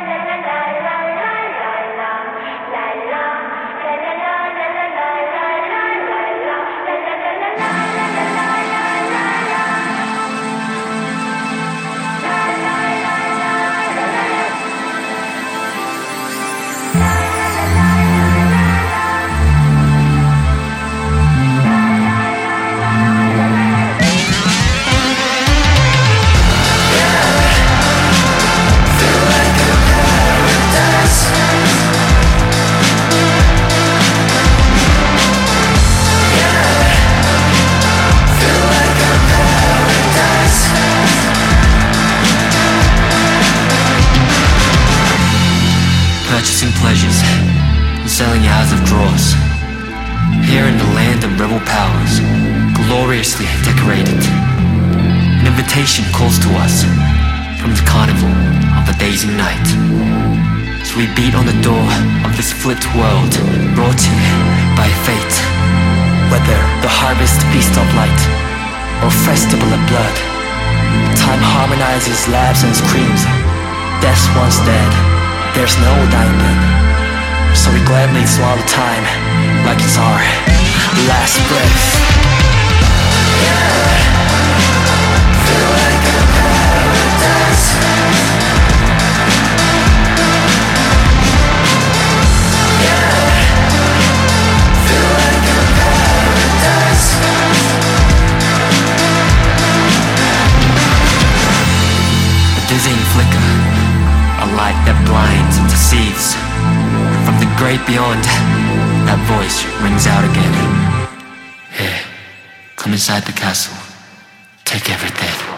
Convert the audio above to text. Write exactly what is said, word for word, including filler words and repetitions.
Purchasing pleasures and selling hours of drawers. Here in the land of rebel powers, gloriously decorated, an invitation calls to us from the carnival of the days and night. So we beat on the door of this flipped world, brought here by fate. Whether the harvest feast of light or festival of blood, time harmonizes laughs and screams. Death's once dead, there's no dying then. So we gladly swallow time like it's our last breath. Yeah, feel like a paradise. Yeah, feel like a paradise. A dizzying flicker, a light that blinds and deceives. From the great beyond, that voice rings out again. Here, come inside the castle, take everything.